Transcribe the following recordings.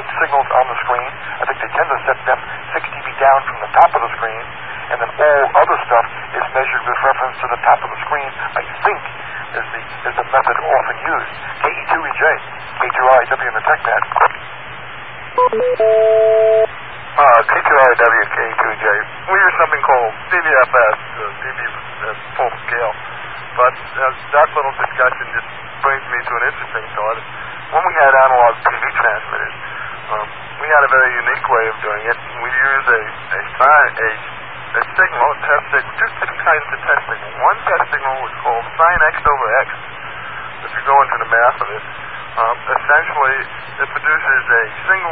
main signals on the screen. I think they tend to set them 6 dB down from the top of the screen, and then all other stuff is measured with reference to the top of the screen, I think, is the method often used. KE2EJ, K2RIW in the TechNet. K2RIW, K2EJ. We use something called DBFS, dB full scale. But that little discussion just brings me to an interesting thought. When we had analog TV transmitters, we had a very unique way of doing it. We used a signal, a test signal, two different kinds of test signal. One test signal was called sine x over x. If you go into the math of it, essentially it produces a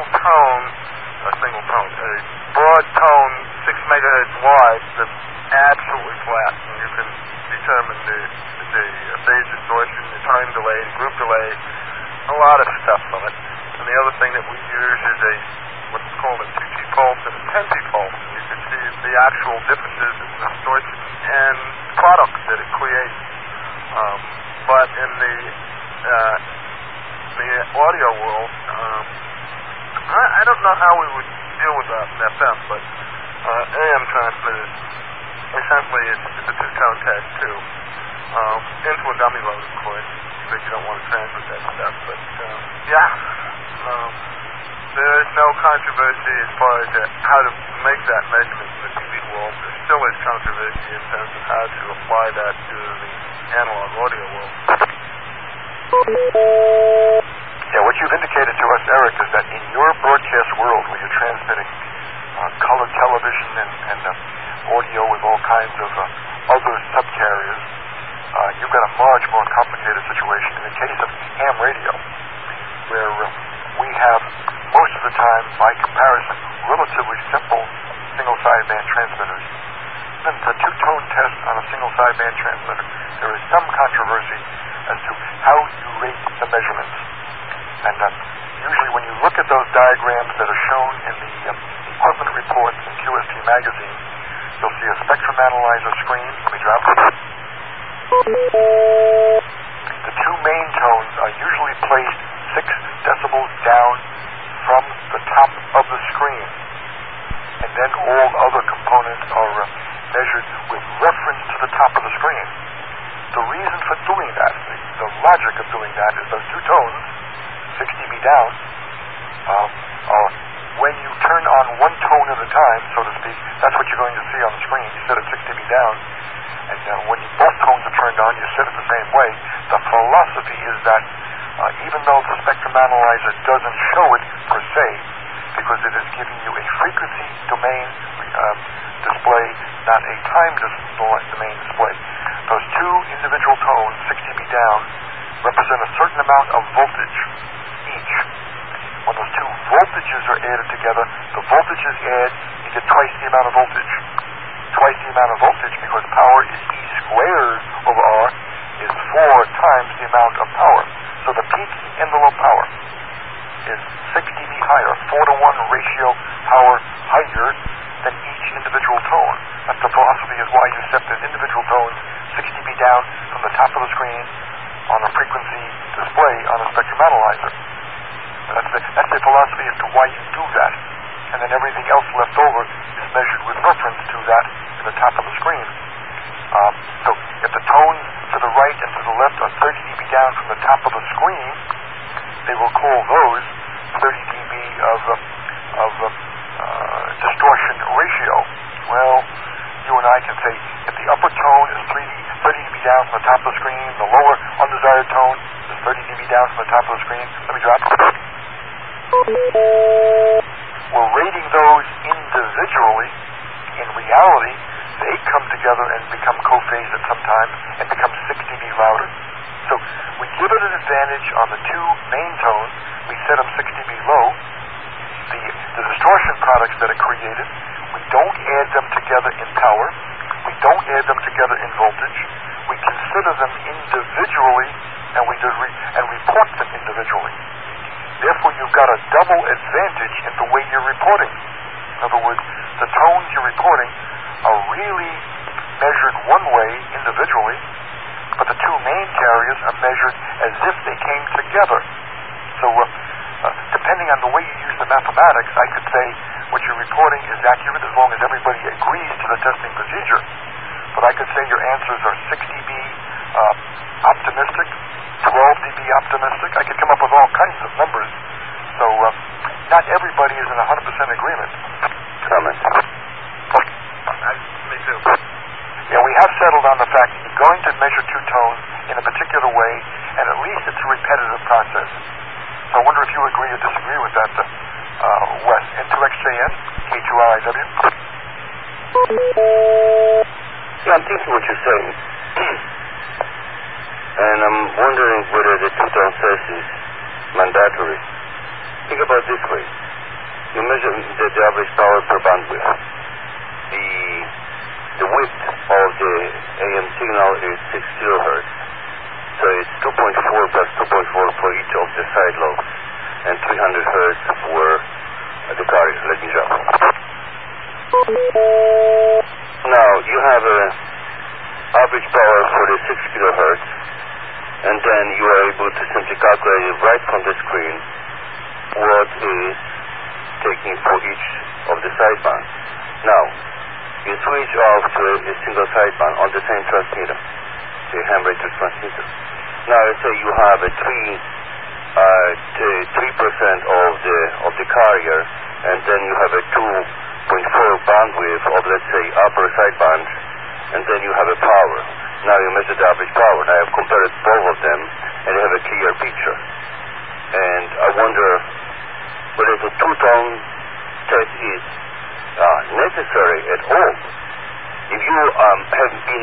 broad tone, 6 megahertz wide, that's absolutely flat, and you can determine the phase distortion, the time delay, the group delay, a lot of stuff from it. And the other thing that we use is what's called a 2T pulse and a 10T pulse. And you can see the actual differences in the distortion and products that it creates. But in the audio world, I don't know how we would deal with that in FM, but AM transmitters, essentially it's a two-tone test too, into a dummy load, of course, because you don't want to transmit that stuff. But there is no controversy as far as how to make that measurement in the TV world. There still is controversy in terms of how to apply that to the analog audio world. Yeah, what you've indicated to us, Eric, is that in your broadcast world, where you're transmitting color television and audio with all kinds of other subcarriers, you've got a much more complicated situation. In the case of ham radio, where we have, most of the time, by comparison, relatively simple single sideband transmitters. Then the two-tone test on a single sideband transmitter, there is some controversy as to how you rate the measurements. And usually when you look at those diagrams that are shown in the equipment reports in QST magazine, you'll see a spectrum analyzer screen. Let me drop it. The two main tones are usually placed 6 decibels down from the top of the screen. And then all other components are measured with reference to the top of the screen. The reason for doing that, the logic of doing that, is those two tones, 6 dB down, are when you turn on one tone at a time, so to speak, that's what you're going to see on the screen. You set it 6 dB down, and when both tones are turned on, you set it the same way. The philosophy is that even though the spectrum analyzer doesn't show it per se, because it is giving you a frequency domain display, not a time domain display, those two individual tones, 6 dB down, represent a certain amount of voltage each. When those two voltages are added together, the voltages add, you get twice the amount of voltage. Twice the amount of voltage, because power is E squared over R, is 4 times the amount of power. So the peak and the low power is 6 dB higher, 4-to-1 ratio power higher than each individual tone. That's the philosophy, is why you set the individual tones 6 dB down from the top of the screen on a frequency display on a spectrum analyzer. That's the philosophy as to why you do that. And then everything else left over is measured with reference to that in the top of the screen. So if the tones to the right and to the left are 30 dB down from the top of the screen, they will call those 30 dB of distortion ratio. Well, you and I can say if the upper tone is 30 dB down from the top of the screen, the lower undesired tone is 30 dB down from the top of the screen. Let me drop it. We're rating those individually. In reality, they come together and become co-phased at some time and become 6 dB louder. So we give it an advantage on the two main tones. We set them 6 dB low. The distortion products that are created, we don't add them together in power. We don't add them together in voltage. We consider them individually, and we report them individually. Therefore, you've got a double advantage in the way you're reporting. In other words, the tones you're reporting are really measured one way individually, but the two main carriers are measured as if they came together. So depending on the way you use the mathematics, I could say what you're reporting is accurate as long as everybody agrees to the testing procedure. But I could say your answers are 6 dB optimistic, 12 dB optimistic. I could come up with all kinds of numbers. So not everybody is in 100% agreement. Comment. Me too. Yeah, we have settled on the fact that you're going to measure two tones in a particular way, and at least it's a repetitive process. So I wonder if you agree or disagree with that, Wes. N2XJN, K2RIW. Yeah, I'm thinking what you're saying. And I'm wondering whether the two-tone test is mandatory. Think about it this way. You measure the average power per bandwidth. The width of the AM signal is 6 kilohertz. So it's 2.4 plus 2.4 for each of the side lobes, and 300 hertz for the carrier. Let me jump. Now, you have an average power for the 6 kilohertz, and then you are able to simply calculate it right from the screen what is taking for each of the sidebands. Now, you switch off to a single sideband on the same transmitter, the ham rated transmitter. Now, let's say you have a 3% of the carrier, and then you have a 2.4 bandwidth of, let's say, upper sideband, and then you have a power. Now you measure the average power. Now I've compared both of them, and you have a clear picture. And I wonder whether the two-tone test is necessary at all. If you have been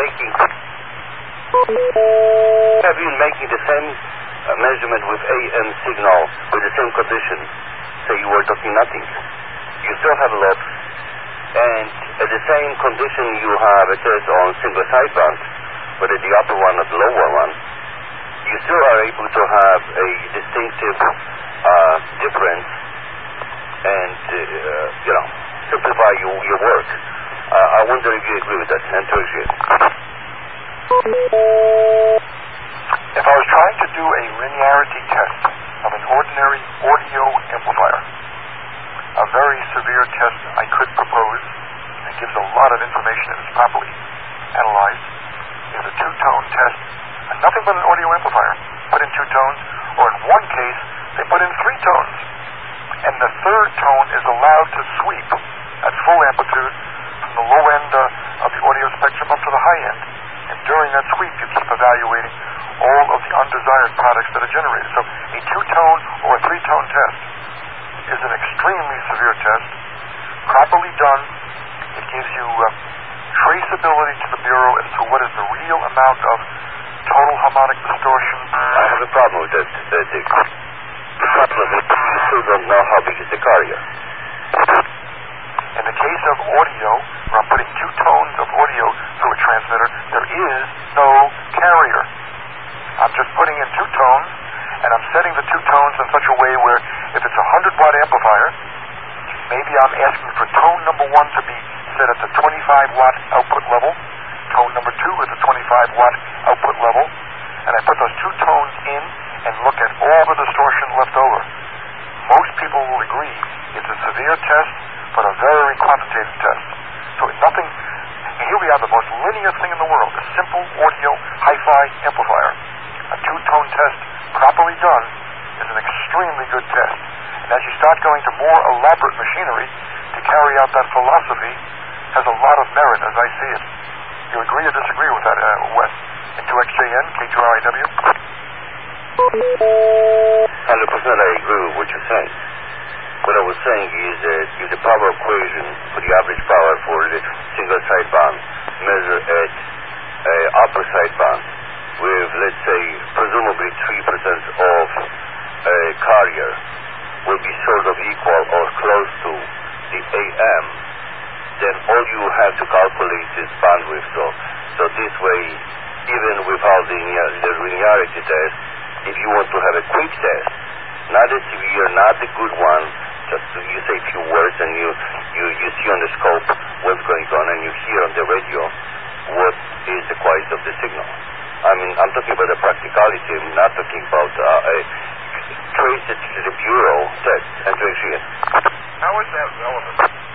making the same measurement with AM signal with the same condition, say you were talking nothing, you still have lobes, and at the same condition you have a test on single sideband, whether the upper one or the lower one, you still are able to have a distinctive difference and simplify your work. I wonder if you agree with that, and to agree. If I was trying to do a linearity test of an ordinary audio amplifier, a very severe test I could propose, and gives a lot of information if it's properly analyzed, is a two-tone test, and nothing but an audio amplifier. Put in two tones, or in one case, they put in three tones. And the third tone is allowed to sweep at full amplitude from the low end of the audio spectrum up to the high end. And during that sweep, you keep evaluating all of the undesired products that are generated. So a two-tone or a three-tone test is an extremely severe test. Properly done, it gives you traceability to the Bureau as to what is the real amount of total harmonic distortion. I have a problem with that, Dick. The problem is you still don't know how big is the carrier. In the case of audio, where I'm putting two tones of audio through a transmitter, there is no carrier. I'm just putting in two tones, and I'm setting the two tones in such a way where if it's a 100-watt amplifier, maybe I'm asking for tone number 1 to be set at the 25-watt output level, tone number 2 at the 25-watt output level, and I put those two tones in and look at all the distortion left over. Most people will agree it's a severe test, but a very quantitative test. So nothing, and here we have the most linear thing in the world, a simple audio hi-fi amplifier. A two-tone test, properly done, is an extremely good test. And as you start going to more elaborate machinery to carry out that philosophy, has a lot of merit as I see it. You agree or disagree with that, Wes? N2XJN, K2RIW? 100% I agree with what you're saying. What I was saying is that if the power equation for the average power for the single sideband measure at upper sideband with, let's say, presumably 3% of a carrier will be sort of equal or close to the AM, then all you have to calculate is bandwidth. So this way, even without the linearity test, if you want to have a quick test, not a severe, not a good one, just you say a few words and you see on the scope what's going on, and you hear on the radio what is the quality of the signal. I mean, I'm talking about the practicality. I'm not talking about trace it to the bureau test and to actually... How is that relevant?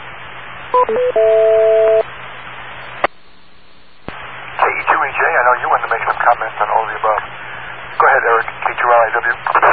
KE2EJ, I know you wanted to make some comments on all of the above. Go ahead, Eric, K2LIW.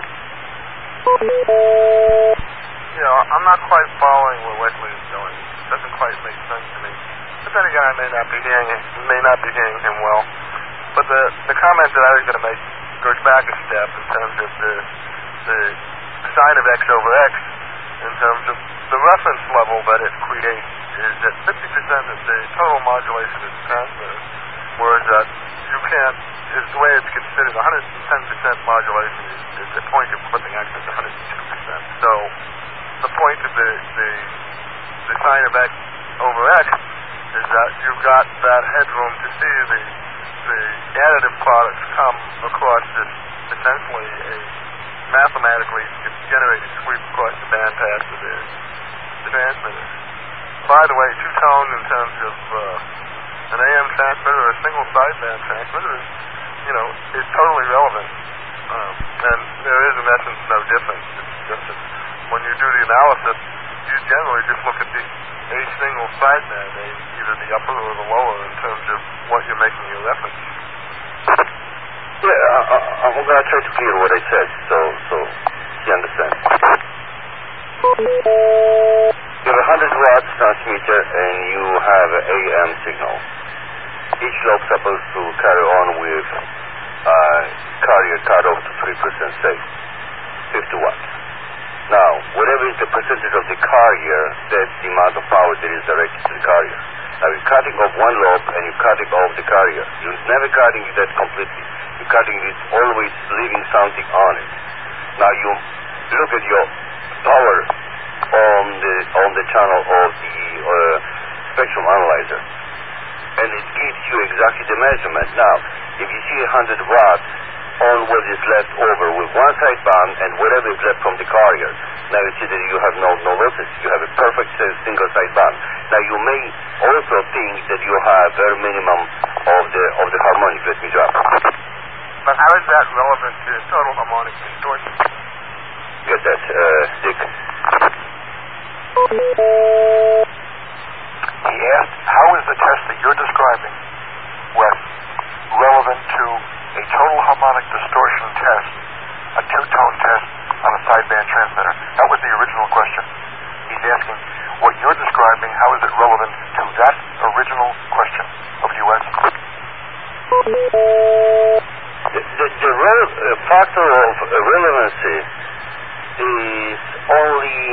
I'm not quite following where Wesley is going. It doesn't quite make sense to me. But then again, I may not be hearing him well. But the comment that I was going to make goes back a step in terms of the sign of X over X, in terms of the reference level that it creates is at 50% of the total modulation of the transmitter, whereas that you can't, is the way it's considered, 110% modulation is the point of clipping X is 102%. So the point of the sign of X over X is that you've got that headroom to see the additive products come across this essentially a mathematically generated sweep across the bandpass of the transmitter. By the way, two-tone in terms of an AM transmitter or a single sideband transmitter is totally relevant. And there is in essence no difference. It's just that when you do the analysis, you generally just look at a single sideband, either the upper or the lower, in terms of what you're making your reference. Yeah, I'm going to try to clear what I said, so he understands. You have a 100 watts transmitter and you have an AM signal. Each lobe supposed to carry on with carrier cutoff to 3% safe, 50 watts. Now, whatever is the percentage of the carrier, that's the amount of power that is directed to the carrier. Now, you're cutting off one lobe and you're cutting off the carrier. You're never cutting that completely. You're cutting it, always leaving something on it. Now, you look at your power on the channel of the spectrum analyzer, and it gives you exactly the measurement. Now, if you see 100 watts on what is left over with one sideband and whatever is left from the carrier, now you see that you have no losses. You have a perfect single sideband. Now, you may also think that you have very minimum of the harmonic. Let me drop. But how is that relevant to total harmonic distortion? Get that, Dick? He asked, how is the test that you're describing, Wes, relevant to a total harmonic distortion test, a two-tone test on a sideband transmitter? That was the original question. He's asking, what you're describing, how is it relevant to that original question of U.S.? The factor of relevancy is only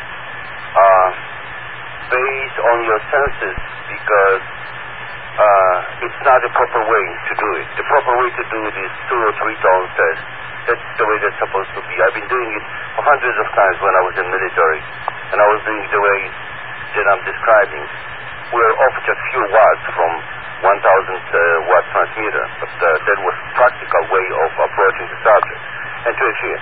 based on your senses, because it's not the proper way to do it. The proper way to do it is 2 or 3 tone test. That's the way that's supposed to be. I've been doing it hundreds of times when I was in military, and I was doing it the way that I'm describing. We're off just few watts from 1,000 watt transmitter, but that was practical way of approaching the subject. And to achieve.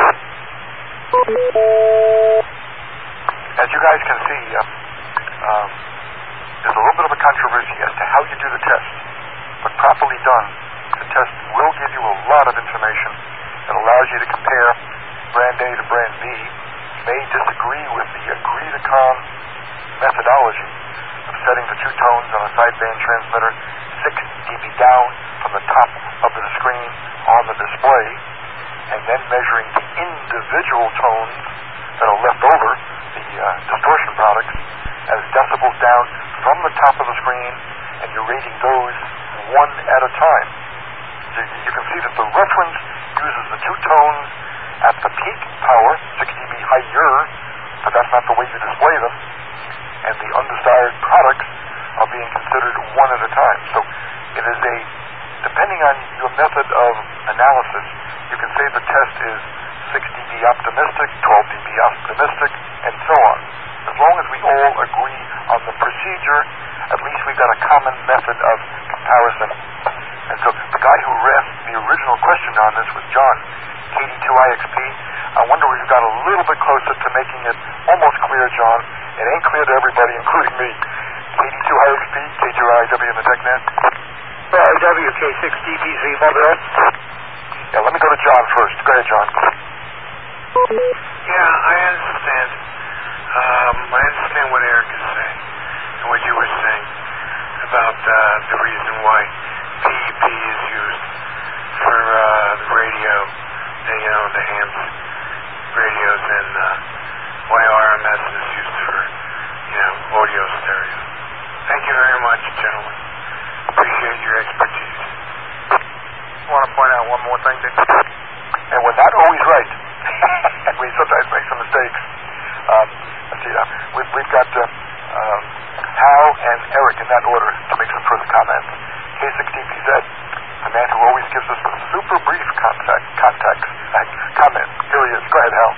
As you guys can see, there's a little bit of a controversy as to how you do the test. But properly done, the test will give you a lot of information. It allows you to compare brand A to brand B. You may disagree with the agreed-upon methodology of setting the two tones on a sideband transmitter 6 dB down from the top of the screen on the display, and then measuring the individual tones that are left over, the distortion products, as decibels down from the top of the screen, and you're rating those one at a time. So you can see that the reference uses the two tones at the peak power, 6 dB higher, but that's not the way you display them, and the undesired products are being considered one at a time. So it is depending on your method of analysis, you can say the test is 6 dB optimistic, 12 dB optimistic, and so on. As long as we all agree on the procedure, at least we've got a common method of comparison. And so the guy who asked the original question on this was John, KD2IXP. I wonder if you got a little bit closer to making it almost clear, John. It ain't clear to everybody, including me. KD2IXP, K2IW in the TechNet. IWK6DP3 Mobile. Yeah, let me go to John first. Go ahead, John. Yeah, I understand. I understand what Eric is saying and what you were saying about the reason why PEP is used for the radio, the hams radios, and why RMS is used for, audio stereo. Thank you very much, gentlemen. Appreciate your expertise. I want to point out one more thing, Dick. And we're not always right. We sometimes make some mistakes. Let's see. We've got Hal and Eric in that order to make some further comments. K6TPZ, the man who always gives us super brief comments. Here he is. Go ahead, Hal.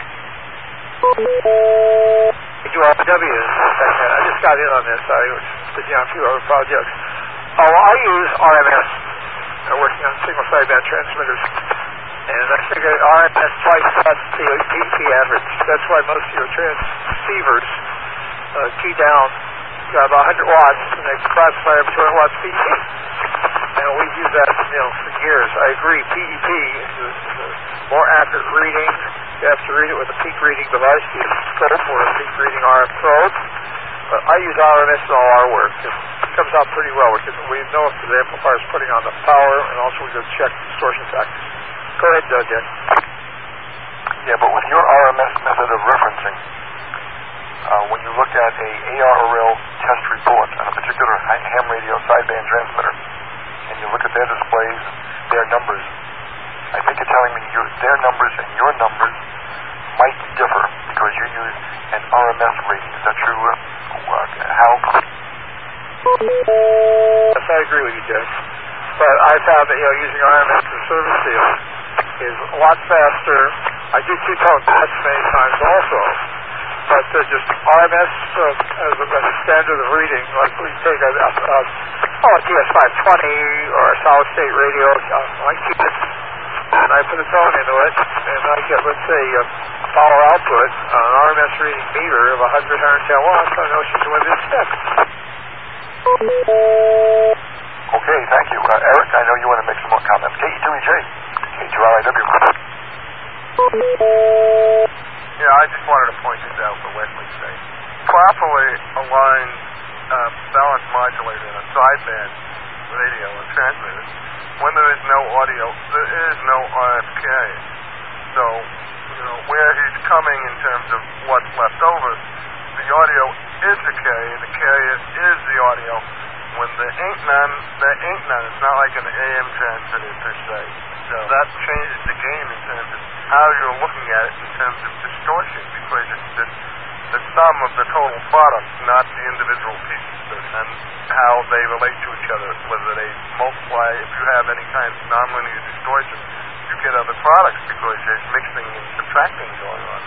KQRW. I just got in on this. I was busy on a few other projects. I use RMS, working on single sideband transmitters. And I figure RMS twice less PEP average. That's why most of your transceivers key down about 100 watts, and they classify them 200 watts PEP. And we've used that, for years. I agree. PEP is a more accurate reading. You have to read it with a peak reading device, the scope or a peak reading RF probe. But I use RMS in all our work. It comes out pretty well. We know if the amplifier is putting on the power, and also we can check distortion factors. Go ahead, Jack. Yeah, but with your RMS method of referencing, when you look at a ARRL test report on a particular ham radio sideband transmitter, and you look at their displays, their numbers, I think you're telling me their numbers and your numbers might differ because you use an RMS rating. Is that true, Hal? Yes, I agree with you, Jack. But I found that, using RMS in service field is a lot faster. I do two-tone tests many times also. But just RMS as a standard of reading, like we take a TS520 or a solid-state radio, I keep it, and I put a tone into it, and I get, let's say, power output on an RMS reading meter of 100, 110 watts. I know she's what to expect. Okay, thank you. Eric, I know you want to make some more comments. KE2EJ, K2RIW. Yeah, I just wanted to point this out for Wesley's sake. Properly aligned balanced modulator in a sideband radio and transmitter, when there is no audio, there is no RF carrier. So, where he's coming in terms of what's left over, the audio is the carrier is the audio. When there ain't none, there ain't none. It's not like an AM transmitter per se. So that changes the game in terms of how you're looking at it in terms of distortion, because it's the sum of the total product, not the individual pieces, and how they relate to each other, whether they multiply. If you have any kind of nonlinear distortion, you get other products because there's mixing and subtracting going on.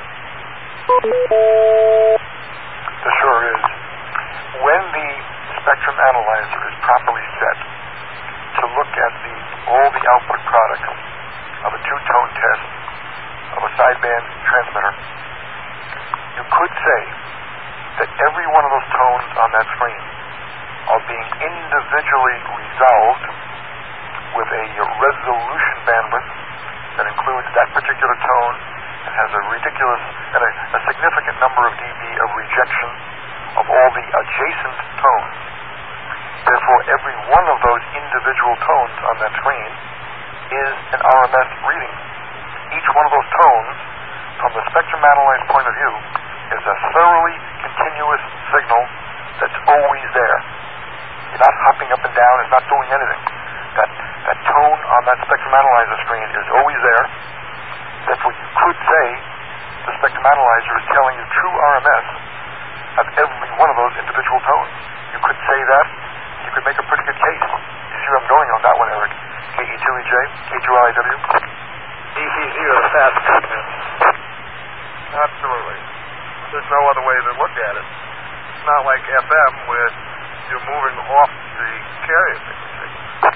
There sure is. When the spectrum analyzer is properly set to look at all the output products of a two-tone test of a sideband transmitter, you could say that every one of those tones on that screen are being individually resolved with a resolution bandwidth that includes that particular tone and has a ridiculous and a significant number of dB of rejection of all the adjacent tones. Therefore, every one of those individual tones on that screen is an RMS reading. Each one of those tones, from the spectrum analyzed point of view, is a thoroughly continuous signal that's always there. You're not hopping up and down, it's not doing anything. That tone on that spectrum analyzer screen is always there. Therefore, you could say the spectrum analyzer is telling you true RMS of every one of those individual tones. You could say that. You could make a pretty good case. You see where I'm going on that one, Eric? KE2EJ, K2RIW. DC0 fast comment. Absolutely. There's no other way to look at it. It's not like FM where you're moving off the carrier frequency.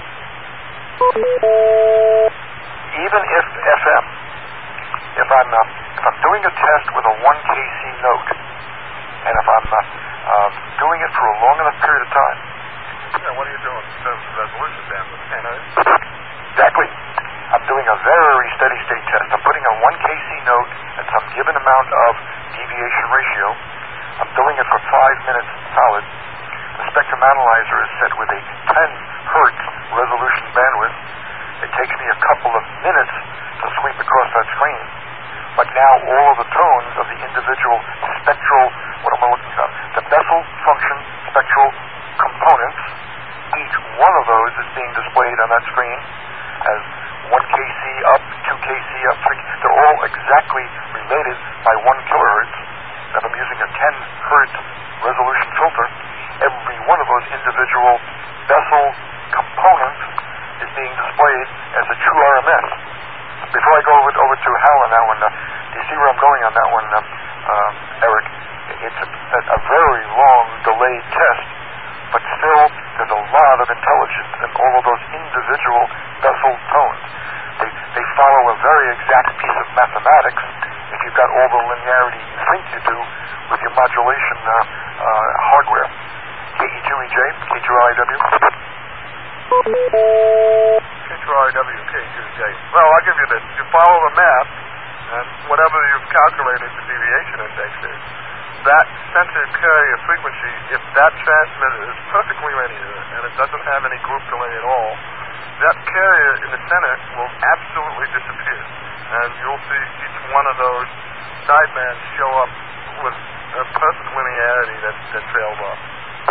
Even if FM, if I'm doing a test with a 1 kC note, and if I'm doing it for a long enough period of time. Yeah, what are you doing in terms of resolution bandwidth? Exactly. I'm doing a very steady state test. I'm putting a 1 kC note at some given amount of deviation ratio. I'm doing it for 5 minutes solid. The spectrum analyzer is set with a 10 hertz resolution bandwidth. It takes me a couple of minutes to sweep across that screen. But now all of the tones of the individual spectral, what am I looking at? The Bessel function spectral components, each one of those is being displayed on that screen as 1 kC up, 2 kC up, 3. They're all exactly related by 1 kilohertz. If I'm using a 10 hertz resolution filter, every one of those individual Bessel components is being displayed as a true RMS. Before I go over to Hal on that one, do you see where I'm going on that one, Eric? It's a very long delayed test, but still there's a lot of intelligence in all of those individual Bessel tones. They follow a very exact piece of mathematics if you've got all the linearity you think you do with your modulation hardware. KE2EJ, K2RIW. K2RIW, K2J. Well, I'll give you this. You follow the math, and whatever you've calculated the deviation index is, that center carrier frequency, if that transmitter is perfectly linear and it doesn't have any group delay at all, that carrier in the center will absolutely disappear. And you'll see each one of those sidebands show up with a perfect linearity that trails off.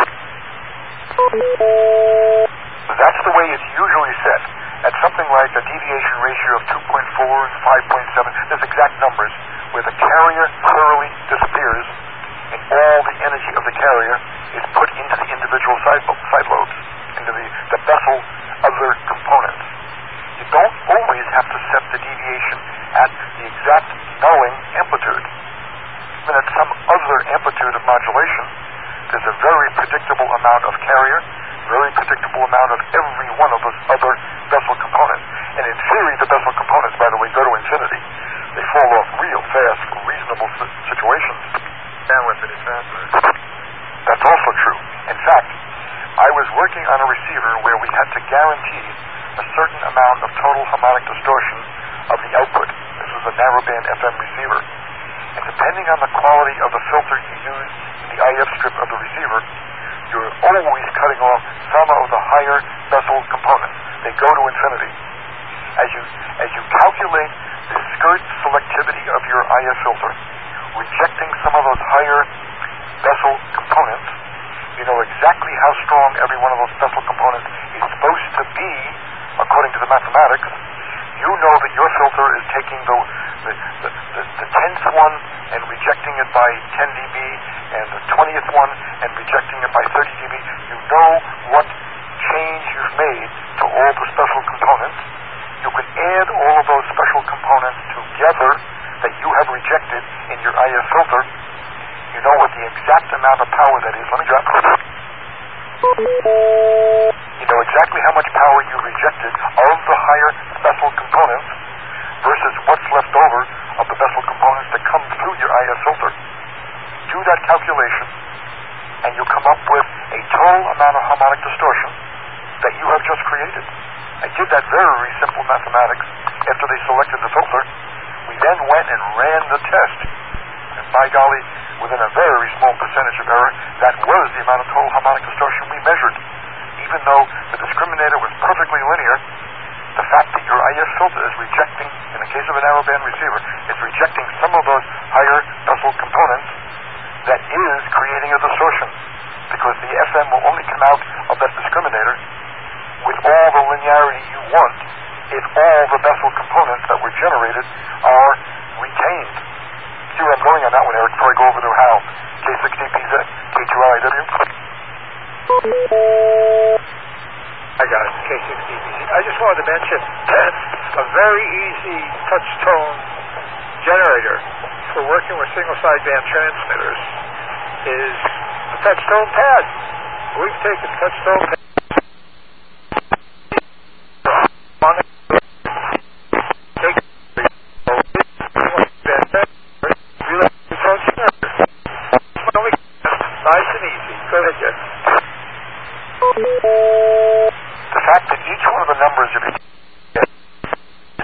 That's the way it's usually set. At something like a deviation ratio of 2.4 and 5.7, there's exact numbers where the carrier thoroughly disappears and all the energy of the carrier is put into the individual side lobes, into the Bessel other components. You don't always have to set the deviation at the exact nulling amplitude. Even at some other amplitude of modulation, there's a very predictable amount of carrier, very predictable amount of every one of those other Bessel components. And in theory, the Bessel components, by the way, go to infinity. They fall off real fast for reasonable situations. Bandwidth in the transmitter. That's also true. In fact, I was working on a receiver where we had to guarantee a certain amount of total harmonic distortion of the output. This was a narrowband FM receiver. And depending on the quality of the filter you use in the IF strip of the receiver, you're always cutting off some of the higher Bessel components. They go to infinity. As you calculate the skirt selectivity of your IF filter, rejecting some of those higher Bessel components, you know exactly how strong every one of those Bessel components is supposed to be according to the mathematics. You know that your filter is taking the 10th one and rejecting it by 10 dB and the 20th one and rejecting it by 30 dB. You know what change you've made to all the special components. You can add all of those special components together that you have rejected in your IF filter. You know what the exact amount of power that is. Let me drop. You know exactly how much power you rejected of the higher Bessel components versus what's left over of the Bessel components that come through your IF filter. Do that calculation, and you come up with a total amount of harmonic distortion that you have just created. I did that very simple mathematics after they selected the filter. We then went and ran the test. And by golly, within a very small percentage of error, that was the amount of total harmonic distortion we measured. Even though the discriminator was perfectly linear, the fact that your IF filter is rejecting, in the case of a narrowband receiver, is rejecting some of those higher Bessel components, that is creating a distortion. Because the FM will only come out of that discriminator with all the linearity you want if all the Bessel components that were generated are retained. See where I'm going on that one, Eric, before I go over to Hal. K6DPZ, K2RIW. I got it, K6DPZ. I just wanted to mention a very easy touch tone generator for working with single sideband transmitters is a touch tone pad. We've taken touch tone pad on it. Nice and easy. Go ahead, Jeff. The fact that each one of the numbers of your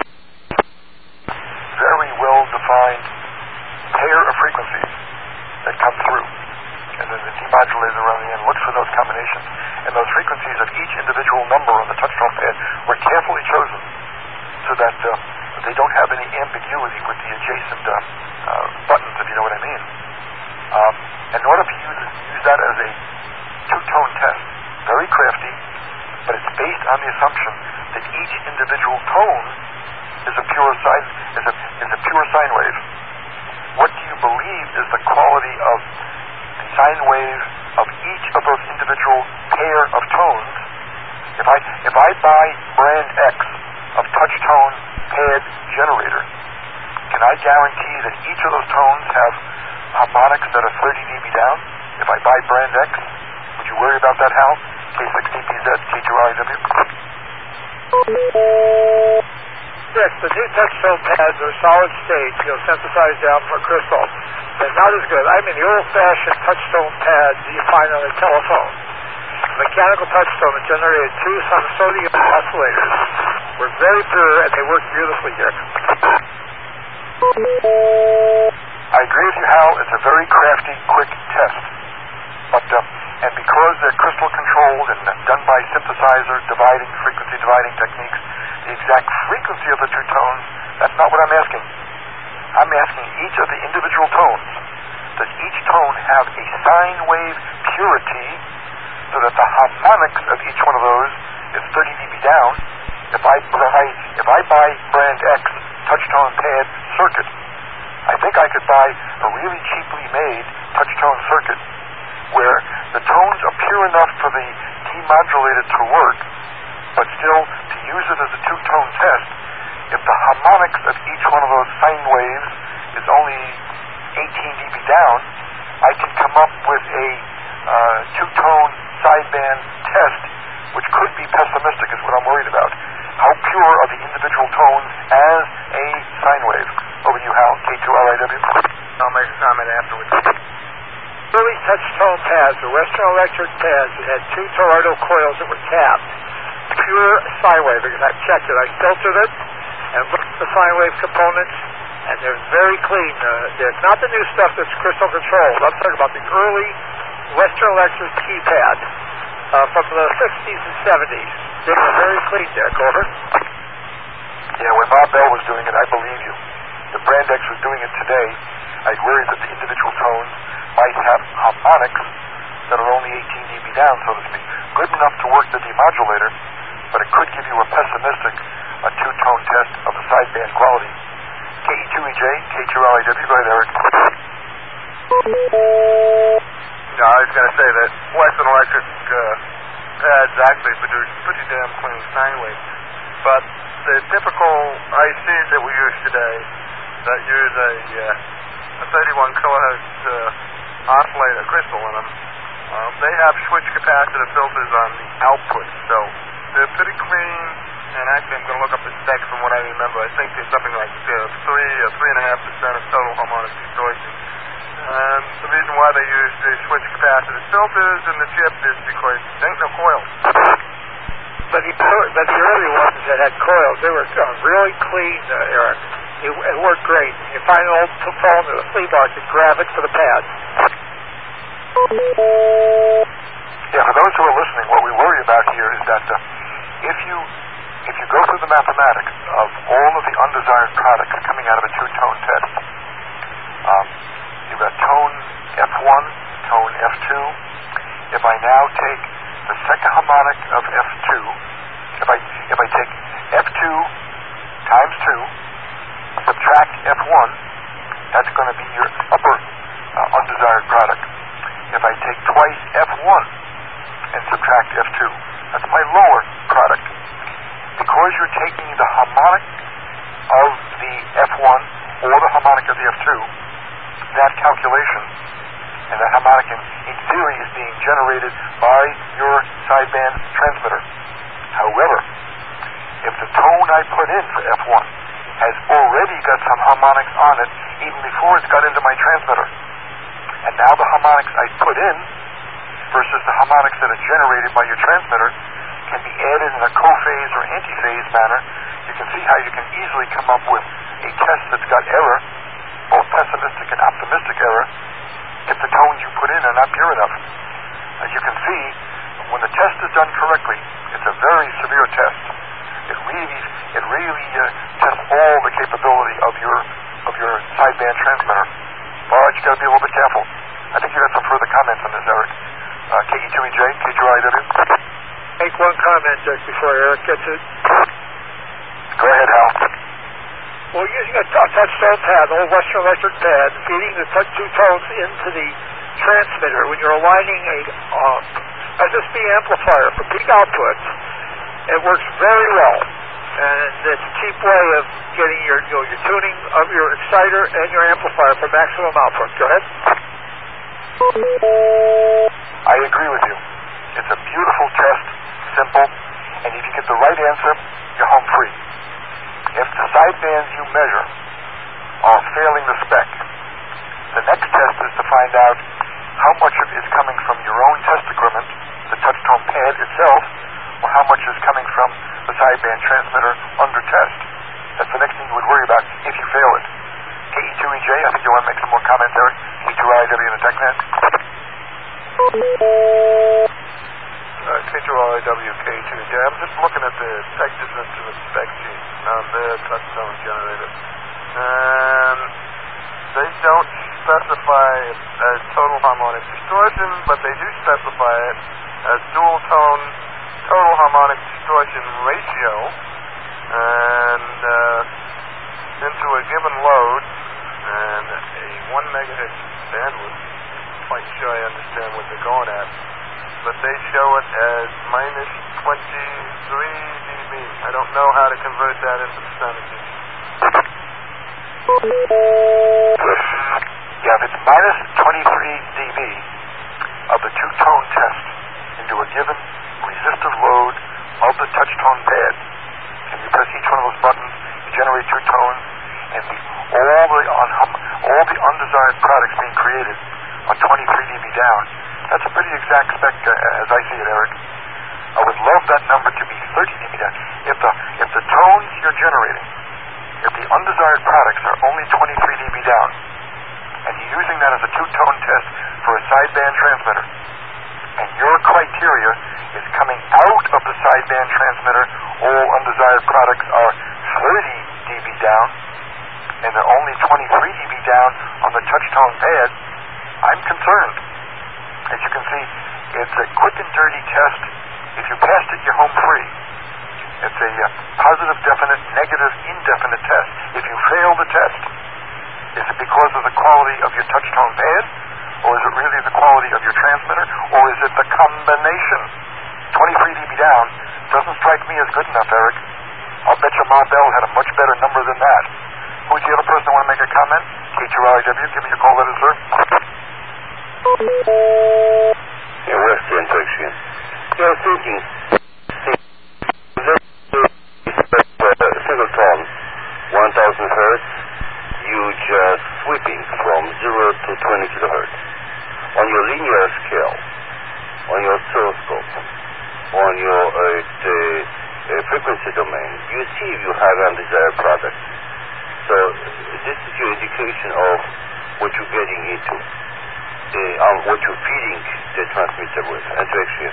demodulator around the end, looks for those combinations. And those frequencies of each individual number on the touchtone pad were carefully chosen so that they don't have any ambiguity with the adjacent buttons, if you know what I mean. In order to use that as a two-tone test, very crafty, but it's based on the assumption that each individual tone is a pure sine wave. What do you believe is the quality of the sine wave of each of those individual pair of tones? If I buy brand X of touch-tone pad generator, can I guarantee that each of those tones have harmonics that are 30 dB down? If I buy brand X, would you worry about that, Hal? K6DPZ, K2RIW? Yes, the new touchtone pads are solid state, synthesized down from a crystal. They're not as good. I mean, the old-fashioned touchtone pads that you find on a telephone. The mechanical touchtone that generated two sinusoidal oscillators were very pure, and they worked beautifully, Dick. I agree with you, Hal. It's a very crafty, quick test. But, and because they're crystal controlled and done by synthesizer, frequency dividing techniques, the exact frequency of the two tones, that's not what I'm asking. I'm asking each of the individual tones. Does each tone have a sine wave purity so that the harmonics of each one of those is 30 dB down? If I buy brand X touchtone pad circuit, I think I could buy a really cheaply made touchtone circuit where the tones are pure enough for the demodulator to work, but still to use it as a two-tone test, if the harmonics of each one of those sine waves is only 18 dB down, I can come up with a two-tone sideband test, which could be pessimistic, is what I'm worried about. How pure are the individual tones as a sine wave? Over to you, Hal, K2RIW. I'll make a comment afterwards. Early touch-tone pads were Western Electric pads that had two toroidal coils that were capped. Pure sine wave, because I've checked it. I filtered it and looked at the sine wave components, and they're very clean. It's not the new stuff that's crystal controlled. I'm talking about the early Western Electric keypad from the 60s and 70s. They were very clean, Dick. Over. Yeah, when Bob Bell was doing it, I believe you. If Brand X was doing it today, I'd worry that the individual tones might have harmonics that are only 18 dB down, so to speak. Good enough to work the demodulator, but it could give you a pessimistic two-tone test of the sideband quality. KE2EJ, K2RIW, go ahead, Eric. No, I was going to say that Western Electric pads actually produce pretty damn clean sine waves, but the typical ICs that we use today that use a 31 kilohertz oscillator crystal in them, they have switch capacitor filters on the output, so they're pretty clean. And actually, I'm going to look up the specs from what I remember. I think there's something like 3 or 3.5% of total harmonic distortion. The reason why they use the switch capacitor filters in the chip is because there ain't no coils. But the early ones that had coils, they were really clean, Eric. It worked great. You find an old phone at a flea market, grab it for the pad. Yeah, for those who are listening, what we worry about here is that if you go through the mathematics of all of the undesired products coming out of a two-tone test, you've got tone F1, tone F2. If I now take the second harmonic of F2, if I take F2 times 2, subtract F1, that's going to be your upper undesired product. If I take twice F1 and subtract F2, that's my lower product. Because you're taking the harmonic of the F1 or the harmonic of the F2, that calculation, and that harmonic in theory is being generated by your sideband transmitter. However, if the tone I put in for F1 has already got some harmonics on it even before it's got into my transmitter, and now the harmonics I put in versus the harmonics that are generated by your transmitter can be added in a co-phase or anti-phase manner, you can see how you can easily come up with a test that's got error, both pessimistic and optimistic error, if the tones you put in are not pure enough. As you can see, when the test is done correctly, it's a very severe test. It really tests all the capability of your sideband transmitter. But you got to be a little bit careful. I think you got some further comments on this, Eric. KE2EJ, K2IW. Make one comment, Dick, before Eric gets it. Go ahead, Hal. Well, using a touchstone pad, an old Western Electric pad, feeding the two tones into the transmitter when you're aligning a SSB amplifier for peak outputs, it works very well. And it's a cheap way of getting your tuning of your exciter and your amplifier for maximum output. Go ahead. I agree with you. It's a beautiful test, simple, and if you get the right answer, you're home free. If the sidebands you measure are failing the spec, the next test is to find out how much of it is coming from your own test equipment, the touch-tone pad itself, or how much is coming from the sideband transmitter under test. That's the next thing you would worry about if you fail it. KE2EJ, I think you want to make some more comments, Eric. K2IW in the TechNet. K2IW, K2EJ. I'm just looking at the tech distance to the spec sheet on the touchstone generator. And they don't specify as total harmonic distortion, but they do specify it as dual tone total harmonic distortion ratio, and into a given load and a 1 megahertz bandwidth. I'm quite sure I understand what they're going at, but they show it as minus 23 dB. I don't know how to convert that into percentages. Yeah, if it's minus 23 dB of the two-tone test into a given resistive load of the touch-tone pad, and you press each one of those buttons, you generate two tones, and all the undesired products being created on 23 dB down. That's a pretty exact spec, as I see it, Eric. I would love that number to be 30 dB down. If the tones you're generating, if the undesired products are only 23 dB down, and you're using that as a two-tone test for a sideband transmitter, and your criteria is coming out of the sideband transmitter, all undesired products are 30 dB down, and they're only 23 dB down on the touch-tone pad, I'm concerned. As you can see, it's a quick and dirty test. If you passed it, you're home free. It's a positive, definite, negative, indefinite test. If you fail the test, is it because of the quality of your touch-tone pad, or is it really the quality of your transmitter, or is it the combination? 23 dB down doesn't strike me as good enough, Eric. I'll bet you Ma Bell had a much better number than that. Who's the other person that want to make a comment? K2IW, give me your call letter, sir. Yeah, where's the interaction? You're thinking, single tone, 1000 hertz, you just sweeping from 0 to 20 kilohertz. On your linear scale, on your oscilloscope, on your frequency domain, you see if you have undesired product. So this is your indication of what you're getting into, what you're feeding the transmitter with. Interaction.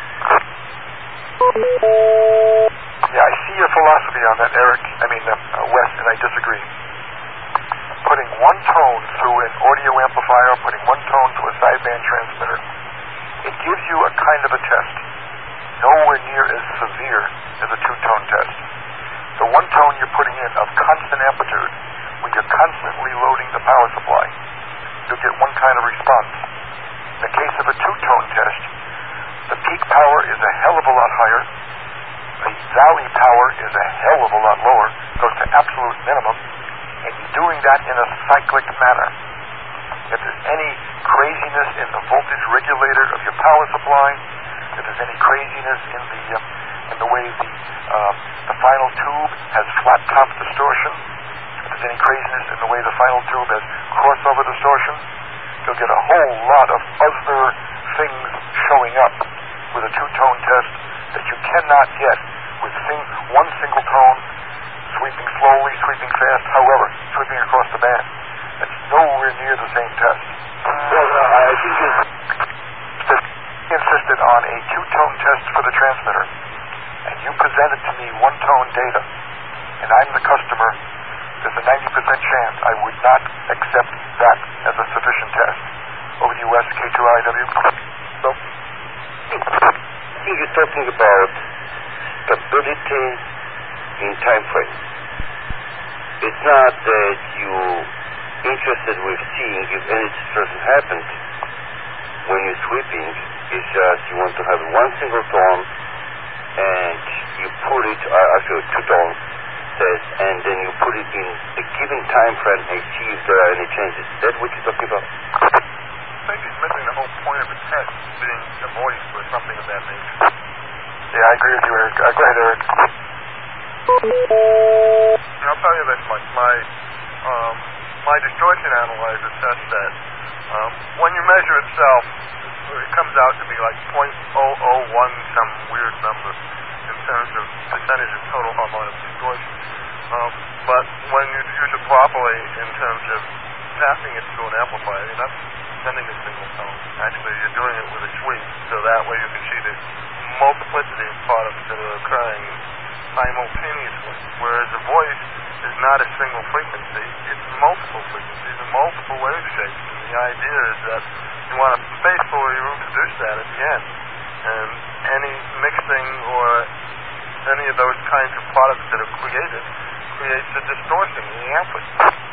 Yeah, I see your philosophy on that, Eric. Wes, and I disagree. Putting one tone through an audio amplifier, putting one tone through a sideband transmitter, it gives you a kind of a test, nowhere near as severe as a two-tone test. The one tone you're putting in of constant amplitude, when you're constantly loading the power supply, you'll get one kind of response. In the case of a two-tone test, the peak power is a hell of a lot higher, the valley power is a hell of a lot lower, goes to absolute minimum, and you're doing that in a cyclic manner. If there's any craziness in the voltage regulator of your power supply, if there's any craziness in the way the final tube has flat top distortion, if there's any craziness in the way the final tube has crossover distortion, you'll get a whole lot of other things showing up with a two-tone test that you cannot get with one single tone, sweeping slowly, sweeping fast, however, sweeping across the band. That's nowhere near the same test. Well, I think he insisted on a two-tone test for the transmitter, and you presented to me one-tone data, and I'm the customer, there's a 90% chance I would not accept that as a sufficient test. Over to US, K2IW. So, I think you're talking about stability in time frame. It's not that you're interested with seeing if any distortion happened when you're sweeping. It's just you want to have one single tone and you put it, actually two-tone test, and then you put it in a given time frame and see if there are any changes. Is that what you're talking about? I think he's missing the whole point of the test being a voice or something of that nature. Yeah, I agree with you, Eric. Go ahead, Eric. I'll tell you this much. My distortion analyzer says that when you measure itself, it comes out to be like 0.001, some weird number in terms of percentage of total harmonic distortion. But when you use it properly in terms of tapping it through an amplifier, you're not sending a single tone. Actually, you're doing it with a sweep, so that way you can see the multiplicity of products that are occurring simultaneously. Whereas a voice is not a single frequency, it's multiple frequencies and multiple wave shapes. And the idea is that you want to faithfully reproduce that at the end. And any mixing or any of those kinds of products that are created creates a distortion in the output.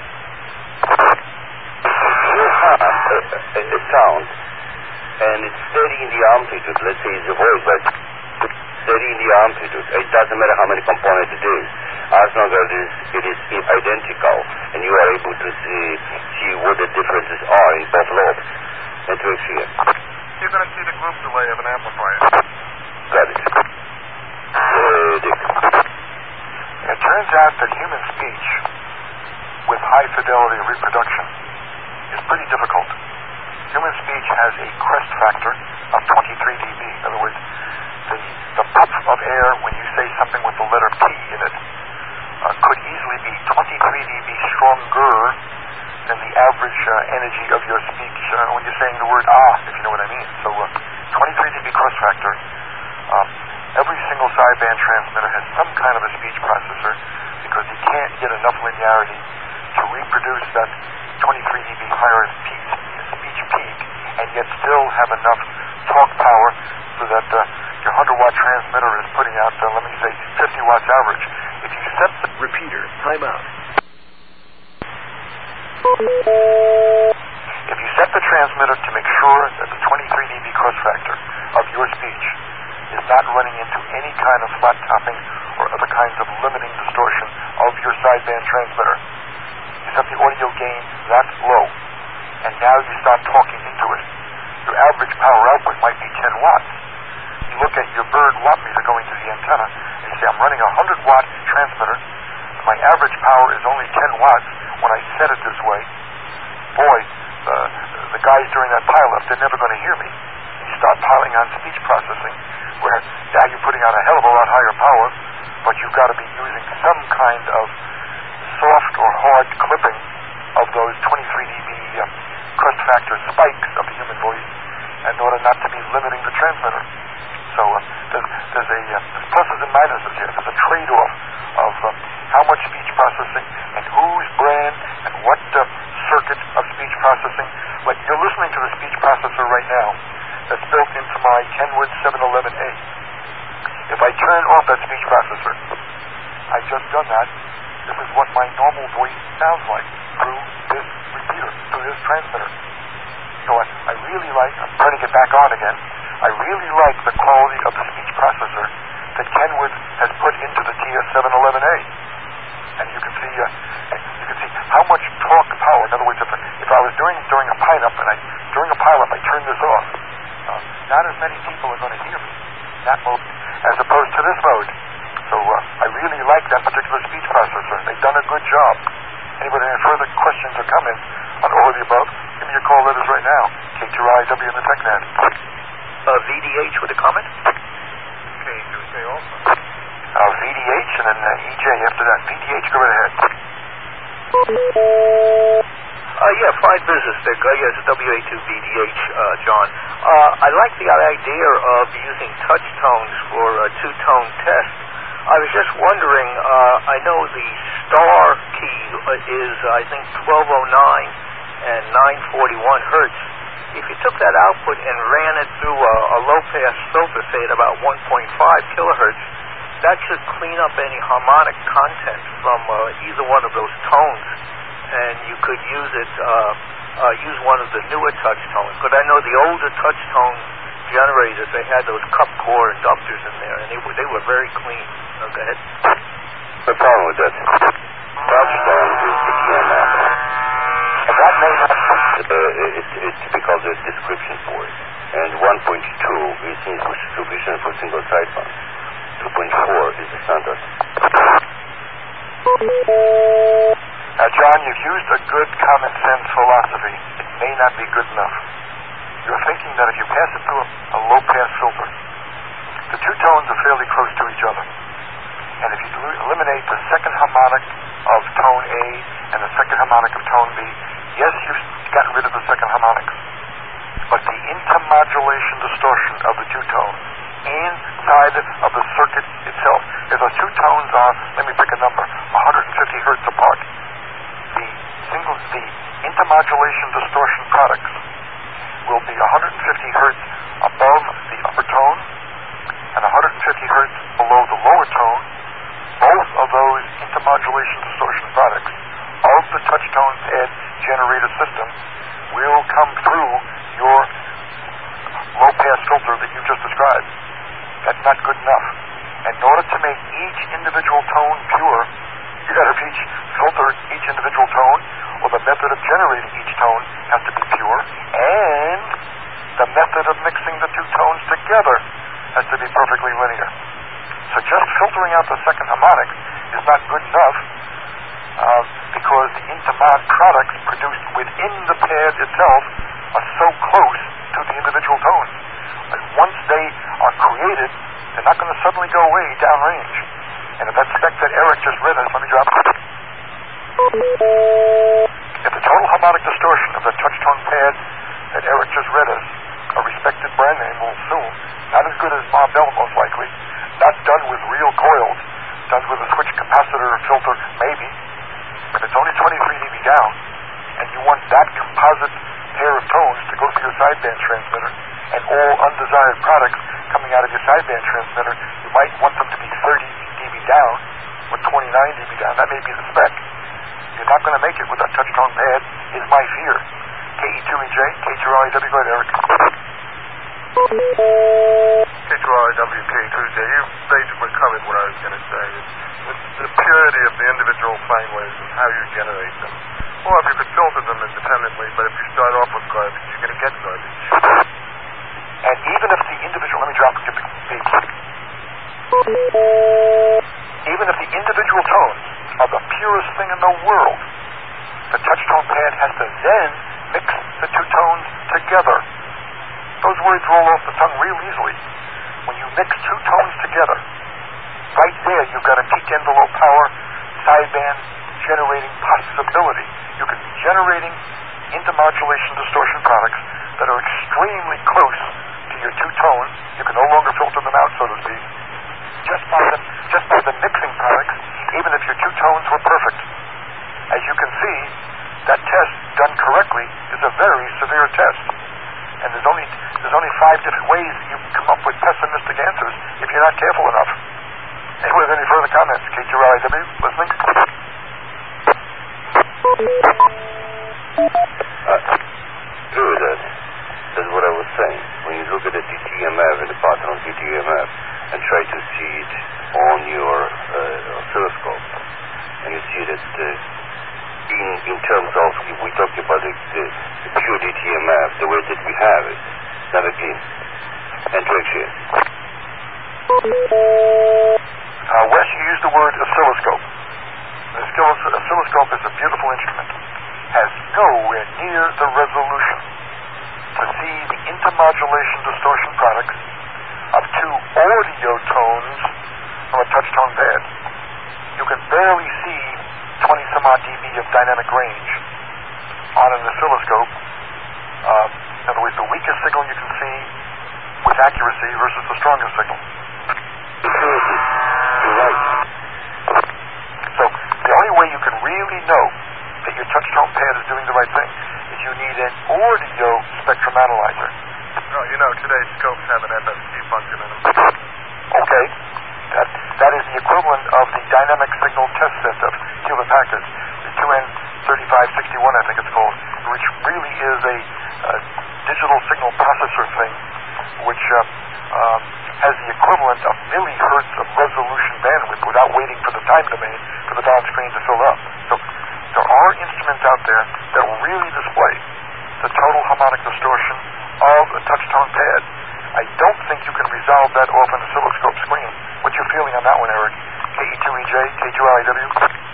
You have a sound, and it's steady in the amplitude. Let's say it's a voice, but steady in the amplitude. It doesn't matter how many components it is, as long as it is identical, and you are able to see what the differences are in both lobes. And to exceed. You're going to see the group delay of an amplifier. Got it. Dick. It turns out that human speech with high fidelity reproduction is pretty difficult. Human speech has a crest factor of 23 dB. In other words, the puff of air when you say something with the letter P in it could easily be 23 dB stronger than the average energy of your speech when you're saying the word if you know what I mean. So 23 dB crest factor. Every single sideband transmitter has some kind of a speech processor because you can't get enough linearity to reproduce that 23 dB higher speech peak and yet still have enough talk power so that your 100-watt transmitter is putting out, let me say, 50 watts average. If you set the repeater, timeout. If you set the transmitter to make sure that the 23 dB crest factor of your speech is not running into any kind of flat topping or other kinds of limiting distortion of your sideband transmitter, you set the audio gain that low, and now you start talking into it. Your average power output might be 10 watts. You look at your Bird wattmeter going to the antenna, and you say, I'm running a 100-watt transmitter, and my average power is only 10 watts when I set it this way. Boy, the guys during that pileup, they're never going to hear me. You start piling on speech processing, where now you're putting out a hell of a lot higher power, but you've got to be using some kind of soft or hard clipping of those 23 dB crest factor spikes of the human voice in order not to be limiting the transmitter. So there's pluses and minuses here. There's a trade-off of how much speech processing and whose brand and what circuit of speech processing. Like you're listening to the speech processor right now that's built into my Kenwood 711A. If I turn off that speech processor, I've just done that. This is what my normal voice sounds like through this repeater, through this transmitter. So I really like, I'm turning it back on again, I really like the quality of the speech processor that Kenwood has put into the TS711A. And you can see how much torque power. In other words, if I was during a pileup and I turn this off, not as many people are going to hear me in that mode as opposed to this mode. So I really like that particular speech processor. They've done a good job. Anybody have further questions or comments on all of the above? Give me your call letters right now. K2IW in the TechNet. VDH with a comment? K2K also. VDH and then EJ after that. VDH, go right ahead. Yeah, fine business there, Guy. Yes, WA2VDH. John. I like the idea of using touch tones for a two-tone test. I was just wondering, I know the star key is, I think, 1209 and 941 hertz. If you took that output and ran it through a low-pass filter, say at about 1.5 kilohertz, that should clean up any harmonic content from either one of those tones, and you could use it, use one of the newer touch tones. But I know the older touch tone generators, they had those cup core inductors in there, and they were very clean. Go ahead. The problem with that touch tone is the TMF. And that may not it's typical the description for it. And 1.2 is input distribution for single sideband. 2.4 is the standard. Now, John, you've used a good common sense philosophy. It may not be good enough. You're thinking that if you pass it through a low-pass filter, the two tones are fairly close to each other. And if you eliminate the second harmonic of tone A and the second harmonic of tone B, yes, you've gotten rid of the second harmonics. But the intermodulation distortion of the two tones inside of the circuit itself, if those two tones are, let me pick a number, 150 hertz apart, the intermodulation distortion products will be 150 hertz above the upper tone and 150 hertz below the lower tone. Both of those intermodulation distortion products of the touch tone pad generator system will come through your low-pass filter that you just described. That's not good enough. And in order to make each individual tone pure, you got to filter each individual tone, or the method of generating each tone has to be pure, and the method of mixing the two tones together has to be perfectly linear. So just filtering out the second harmonic is not good enough, because the intermod products produced within the pad itself are so close to the individual tones. Like once they are created, they're not going to suddenly go away downrange. And if that spec that Eric just read us, let me drop it. If the total harmonic distortion of the touch tone pad that Eric just read us, a respected brand name will assume, not as good as Bob Bell most likely, not done with real coils, done with a switch capacitor filter, maybe, but it's only 23 dB down, and you want that composite pair of tones to go through your sideband transmitter, and all undesired products coming out of your sideband transmitter, you might want them to be 30 dB down, or 29 dB down. That may be the spec. You're not going to make it with a touch tone pad, is my fear. KE2EJ, K2RIW, go ahead, Eric. K2RIW, K2EJ, you basically covered what I was going to say. It's the purity of the individual sine waves and how you generate them. Or if you could filter them independently, but if you start off with garbage, you're going to get garbage. And even if the individual, let me drop the beats. Even if the individual tones are the purest thing in the world, the touch tone pad has to then mix the two tones together. Those words roll off the tongue real easily. When you mix two tones together, right there you've got a peak envelope power sideband generating possibility. You could be generating intermodulation distortion products that are extremely close to your two tones. You can no longer filter them out, so to speak, just by the mixing products, even if your two tones were perfect. As you can see, that test done correctly is a very severe test. And there's only 5 different ways that you can come up with pessimistic answers if you're not careful enough. Anyone have any further comments? K2RIW, listening? True that. That's what I was saying. When you look at the DTMF and the pattern of DTMF and try to see it on your oscilloscope, and you see that in terms of, if we talk about the pure DTMF, the way that we have it, never clean. And to actually. Wes, you used the word oscilloscope. The oscilloscope is a beautiful instrument. Has nowhere near the resolution to see the intermodulation distortion products of two audio tones from a touch tone pad. You can barely see 20 some odd dB of dynamic range on an oscilloscope. In other words, the weakest signal accuracy versus the strongest signal. You're right. So the only way you can really know that your touch tone pad is doing the right thing is you need an audio spectrum analyzer. Oh, you know, today's scopes have an FFT function in them. Okay. That is the equivalent of the dynamic signal test set of Hewlett Packard, the 2N3561, I think it's called, which really is a digital signal processor thing, which has the equivalent of millihertz of resolution bandwidth without waiting for the time domain for the down screen to fill up. So there are instruments out there that will really display the total harmonic distortion of a touch-tone pad. I don't think you can resolve that off an oscilloscope screen. What's your feeling on that one, Eric? KE2EJ, K2RIW?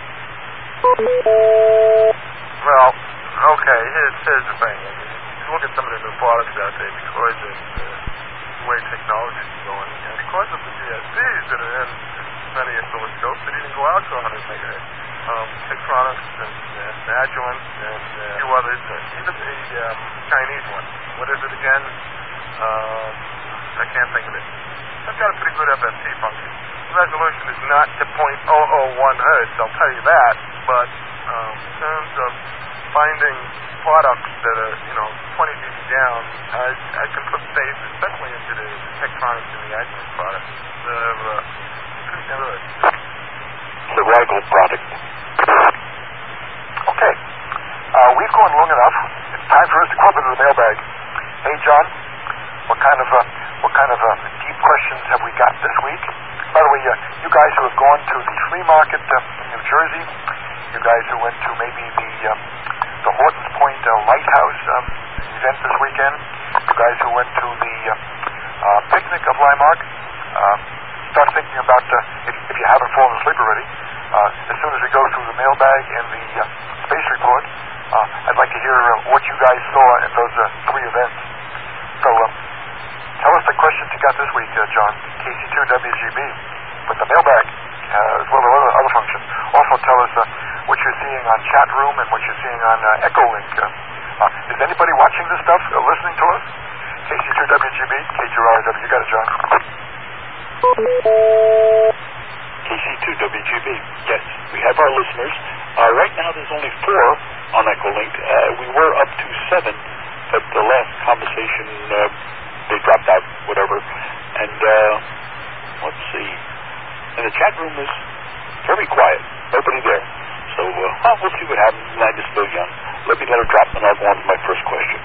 Well, okay, here's the thing. You look at some of the new products out there because of the way technology is going, and because of the DSPs that are in many oscilloscopes that even go out to 100 megahertz. Tektronix and Agilent and a few others, even the Chinese one. What is it again? I can't think of it. They've got a pretty good FFT function. The resolution is not to 0.001 hertz, I'll tell you that, but in terms of finding products that are, 20 dB down, I can put faith, especially into the Tektronix and the Agilent products. They're pretty good. It's a rival product. Okay. We've gone long enough. It's time for us to come into the mailbag. Hey, John, what kind of deep questions have we got this week? By the way, you guys who have gone to the flea market in New Jersey, you guys who went to maybe the Hortons Point Lighthouse event this weekend, you guys who went to the picnic of Limark, start thinking about, if you haven't fallen asleep already, as soon as we go through the mailbag and the space report, I'd like to hear what you guys saw at those three events. So tell us the questions you got this week, John, KC2WGB, with the mailbag, as well as other functions. Also tell us what you're seeing on chat room and what you're seeing on Echolink. Is anybody watching this stuff, listening to us? KC2WGB, K2RW, you got it, John. KC2WGB, yes, we have our listeners. Right now there's only 4 on Echolink. We were up to 7, but the last conversation, they dropped out, whatever. And let's see. And the chat room is very quiet. Nobody there. So we'll see what happens. The night is still young. Let her drop, and I'll go on to my first question.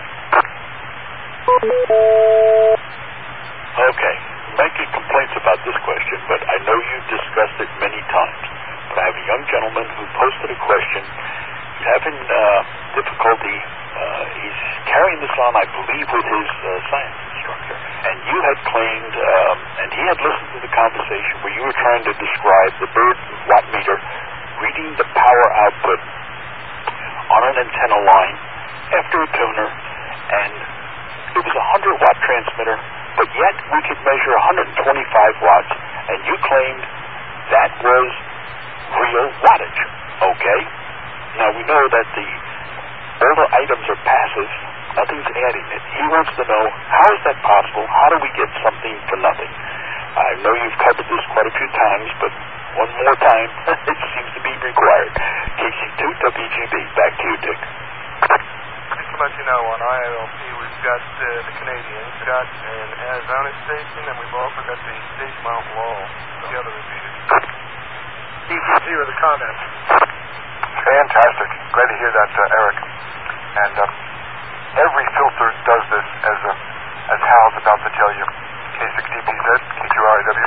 Okay. Making complaints about this question, but I know you've discussed it many times. But I have a young gentleman who posted a question. He's having difficulty. He's carrying this on, I believe, with his science instructor. And you had claimed, and he had listened to the conversation where you were trying to describe the Bird watt meter reading the power output on an antenna line after a tuner, and it was a 100-watt transmitter, but yet we could measure 125 watts, and you claimed that was real wattage. Okay? Now we know that all the items are passive, nothing's adding it. He wants to know, how is that possible? How do we get something for nothing? I know you've covered this quite a few times, but one more time, it seems to be required. KC2WGB, back to you, Dick. Just to let you know, on ILP we've got the Canadians, got an Arizona station, and we've also got the State Mount Lowell, the other repeaters. DCZ with a comment. Fantastic. Glad to hear that, Eric. And every filter does this, as Hal's about to tell you. K6DPZ, K2RIW.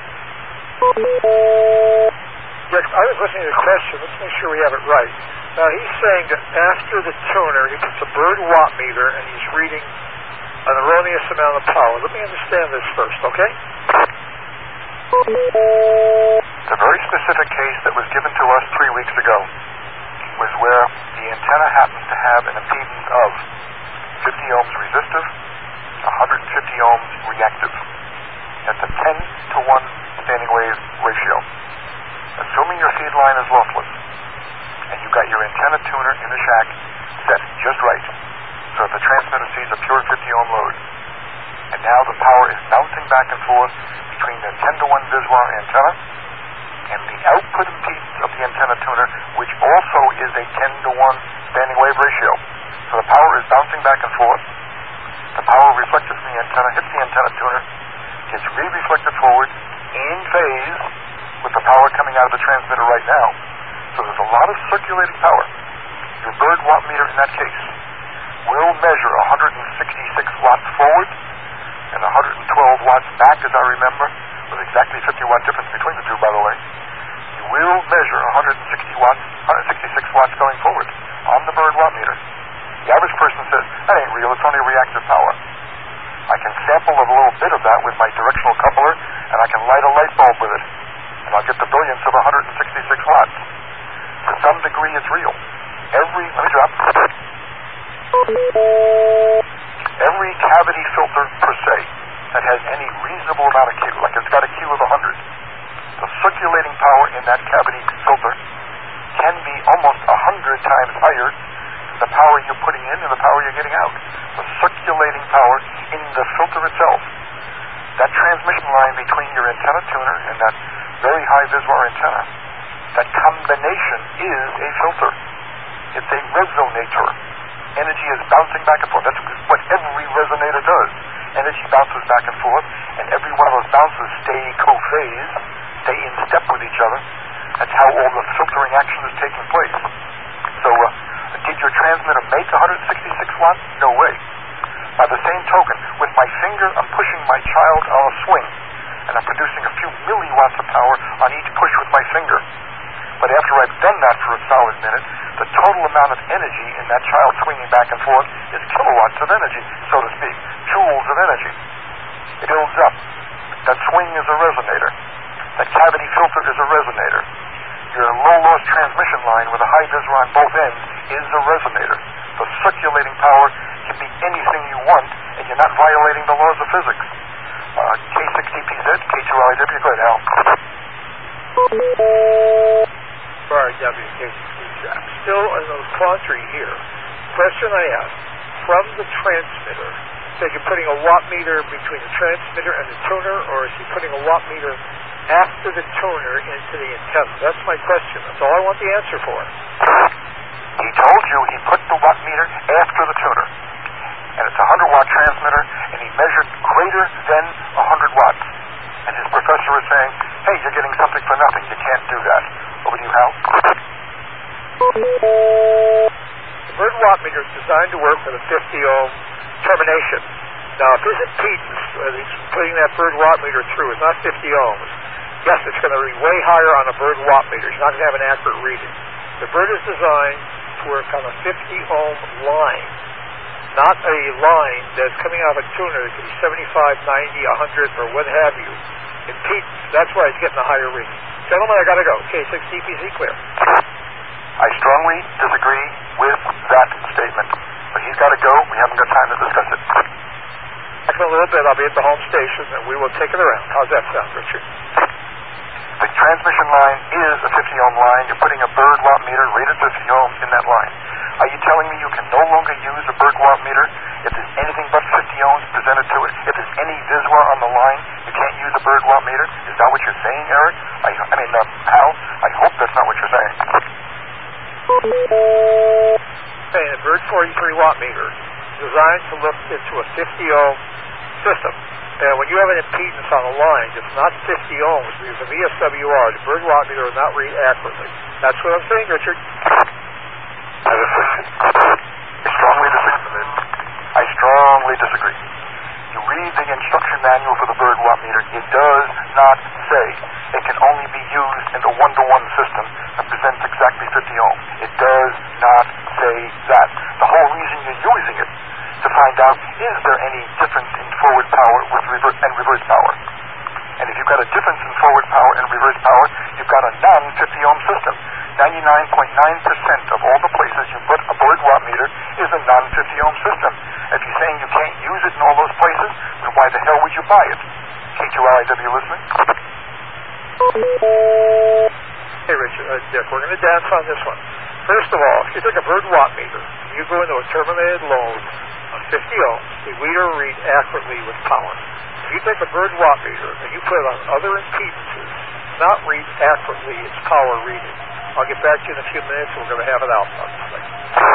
Rick, I was listening to the question. Let's make sure we have it right. Now, he's saying that after the tuner, he puts a Bird watt meter and he's reading an erroneous amount of power. Let me understand this first, okay? The very specific case that was given to us 3 weeks ago was where the antenna happens to have an impedance of 50 ohms resistive, 150 ohms reactive. That's a 10-to-1 standing wave ratio. Assuming your feed line is lossless, and you've got your antenna tuner in the shack set just right, so that the transmitter sees a pure 50 ohm load, And now the power is bouncing back and forth between the 10-to-1 Viswar antenna and the output impedance of the antenna tuner, which also is a 10-to-1 standing wave ratio. So the power is bouncing back and forth. The power reflected from the antenna hits the antenna tuner, gets re-reflected forward in phase with the power coming out of the transmitter right now. So there's a lot of circulating power. Your bird watt meter in that case will measure 166 watts forward and 112 watts back, as I remember, with exactly 50 watt difference between the two, by the way. You will measure 166 watts going forward on the bird watt meter. The average person says, that ain't real, it's only reactive power. I can sample a little bit of that with my directional coupler, and I can light a light bulb with it, and I'll get the brilliance of 166 watts. To some degree, it's real. Every cavity filter, per se, that has any reasonable amount of Q, like it's got a Q of 100, the circulating power in that cavity filter can be almost 100 times higher than the power you're putting in and the power you're getting out. The circulating power in the filter itself. That transmission line between your antenna tuner and that very high Viswar antenna, that combination is a filter. It's a resonator. Energy is bouncing back and forth. That's what every resonator does. Energy bounces back and forth, and every one of those bounces stay co-phase, stay in step with each other. That's how all the filtering action is taking place. So, did your transmitter make 166 watts? No way. By the same token, with my finger, I'm pushing my child on a swing, and I'm producing a few milliwatts of power on each push with my finger. But after I've done that for a solid minute, the total amount of energy in that child swinging back and forth is kilowatts of energy, so to speak, joules of energy. It builds up. That swing is a resonator. That cavity filter is a resonator. Your low-loss transmission line with a high Viswar on both ends is a resonator. The circulating power can be anything you want, and you're not violating the laws of physics. K6DPZ, K2LIW, go ahead, Al. I'm still in the quandary here. Question I ask, from the transmitter, say you're putting a watt meter between the transmitter and the tuner, or is he putting a watt meter after the tuner into the antenna? That's my question. That's all I want the answer for. He told you he put the watt meter after the tuner. And it's a 100-watt transmitter, and he measured greater than 100 watts. And his professor is saying, hey, you're getting something for nothing. You can't do that. Over to you, Hal. The bird watt meter is designed to work with a 50-ohm termination. Now, if his impedance, he's putting that bird watt meter through, is not 50 ohms, yes, it's going to be way higher on a bird watt meter. He's not going to have an accurate reading. The bird is designed to work on a 50-ohm line, not a line that's coming out of a tuner that could be 75, 90, 100, or what have you. Impedance, that's why it's getting a higher reading. Gentlemen, I got to go. K6DPZ clear. I strongly disagree with that statement. But he's got to go. We haven't got time to discuss it. Back in a little bit, I'll be at the home station, and we will take it around. How's that sound, Richard? The transmission line is a 50-ohm line. You're putting a bird watt meter rated 50 ohms in that line. Are you telling me you can no longer use a bird watt meter if there's anything but 50 ohms presented to it? If there's any Viswar on the line, you can't use a bird watt meter? Is that what you're saying, Eric? Hal? I hope that's not what you're saying. Saying a bird 43 watt meter designed to look into a 50-ohm system. And when you have an impedance on a line that's not 50 ohms, because of VSWR, the bird watt meter will not read accurately. That's what I'm saying, Richard. I have a question. I strongly disagree. You read the instruction manual for the bird watt meter, it does not say it can only be used in a 1-to-1 system that presents exactly 50 ohms. It does not say that. The whole reason you're using it to find out, is there any difference in forward power with reverse power? And if you've got a difference in forward power and reverse power, you've got a non-50 ohm system. 99.9% of all the places you put a bird watt meter is a non-50 ohm system. If you're saying you can't use it in all those places, then why the hell would you buy it? K2LIW listening? Hey, Richard, Dick, we're going to dance on this one. First of all, if you take a bird watt meter, you go into a terminated load of 50 ohms, the reader will read accurately with power. If you take a bird watt meter and you put it on other impedances, not read accurately its power reading. I'll get back to you in a few minutes. We're going to have it out on this thing.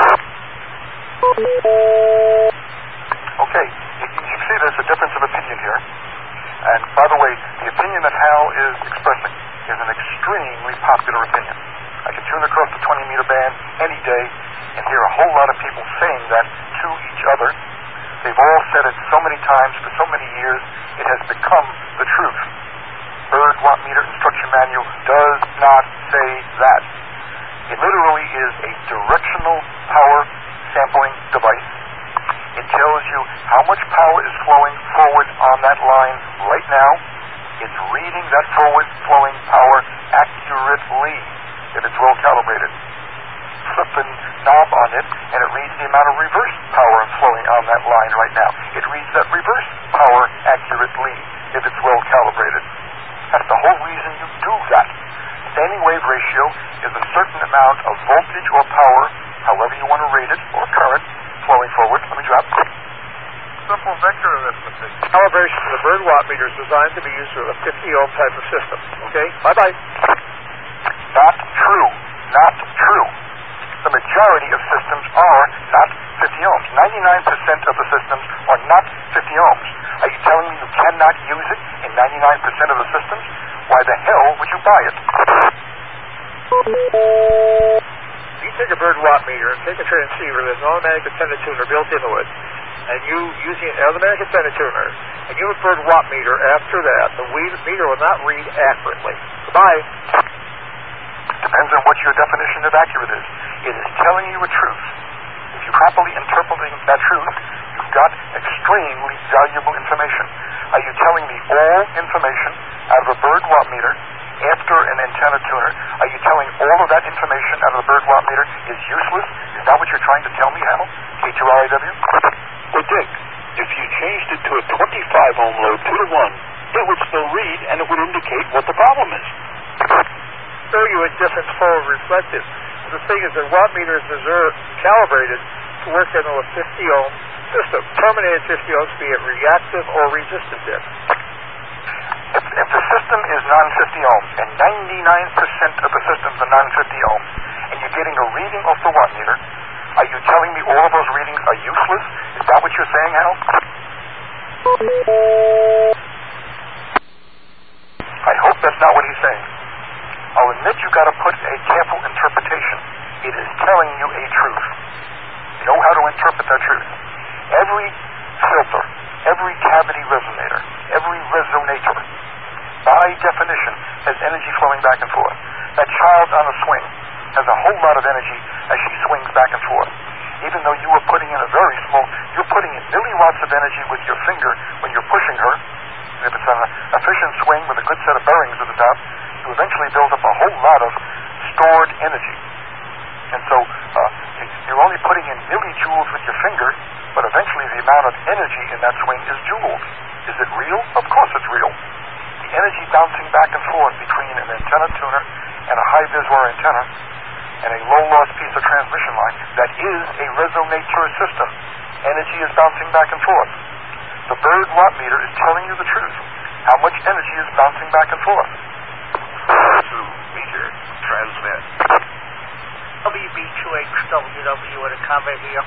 Okay, you see there's a difference of opinion here. And by the way, the opinion that Hal is expressing is an extremely popular opinion. I can tune across the 20-meter band any day and hear a whole lot of people saying that to each other. They've all said it so many times for so many years, it has become the truth. Bird watt meter instruction manual does not say that. It literally is a directional power sampling device. It tells you how much power is flowing forward on that line right now. It's reading that forward flowing power accurately if it's well calibrated. Flip the knob on it and it reads the amount of reverse power flowing on that line right now. It reads that reverse power accurately if it's well calibrated. That's the whole reason you do that. Standing wave ratio is a certain amount of voltage or power, however you want to rate it, or current, flowing forward. Let me drop. Simple vector arithmetic. Calibration of the bird watt meter is designed to be used with a 50-ohm type of system. Okay? Bye-bye. Not true. Not true. The majority of systems are not 50 ohms. 99% of the systems are not 50 ohms. Are you telling me you cannot use it in 99% of the systems? Why the hell would you buy it? You take a bird watt meter and take a transceiver, there's an automatic antenna tuner built into it, and you using an automatic antenna tuner, and you have a bird watt meter after that, the meter will not read accurately. Goodbye. Depends on what your definition of accurate is. It is telling you a truth. If you're properly interpreting that truth, you've got extremely valuable information. Are you telling me all information out of a bird watt meter after an antenna tuner? Are you telling all of that information out of the bird watt meter is useless? Is that what you're trying to tell me, Hal? K2RIW? Well, Dick, if you changed it to a 25-ohm load 2 to 1, it would still read and it would indicate what the problem is. Show you a different forward reflective. The thing is that watt meter is calibrated to work in a 50-ohm system. Terminated 50 ohms, be it reactive or resistive bit. If the system is non-50 ohms, and 99% of the systems are non-50 ohms, and you're getting a reading off the watt meter, are you telling me all of those readings are useless? Is that what you're saying, Hal? I hope that's not what he's saying. I'll admit you've got to put a careful interpretation. It is telling you a truth. You know how to interpret that truth. Every filter, every cavity resonator, every resonator, by definition, has energy flowing back and forth. That child on a swing has a whole lot of energy as she swings back and forth. Even though you were putting in you're putting in milliwatts of energy with your finger when you're pushing her. And if it's an efficient swing with a good set of bearings at the top, you eventually build up a whole lot of stored energy. And so you're only putting in millijoules with your finger, but eventually the amount of energy in that swing is joules. Is it real? Of course it's real. The energy bouncing back and forth between an antenna tuner and a high viswar antenna and a low-loss piece of transmission line, that is a resonator system. Energy is bouncing back and forth. The bird watt meter is telling you the truth. How much energy is bouncing back and forth? To meter transmit. WB2HWW with a comment here.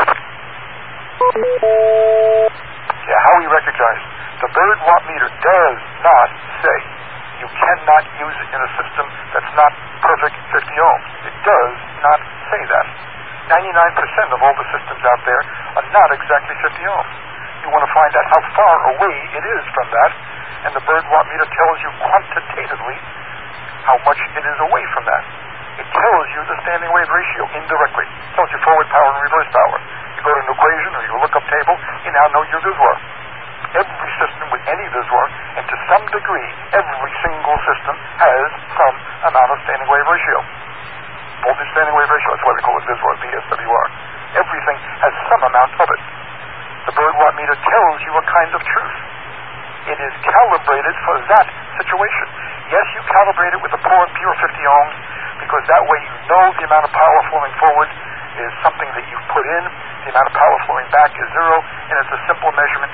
Yeah, how we recognize. The bird watt meter does not say you cannot use it in a system that's not perfect 50 ohms. It does not say that. 99% of all the systems out there are not exactly 50 ohms. You want to find out how far away it is from that, and the bird watt meter tells you quantitatively how much it is away from that. It tells you the standing wave ratio indirectly. It tells you forward power and reverse power. You go to an equation or you look up table, you now know your viswar. Every system with any viswar, and to some degree, every single system has some amount of standing wave ratio. Voltage standing wave ratio, that's why they call it viswar, VSWR. Everything has some amount of it. The bird watt meter tells you a kind of truth. It is calibrated for that situation. Yes, you calibrate it with a pure 50 ohms, because that way you know the amount of power flowing forward is something that you've put in, the amount of power flowing back is zero, and it's a simple measurement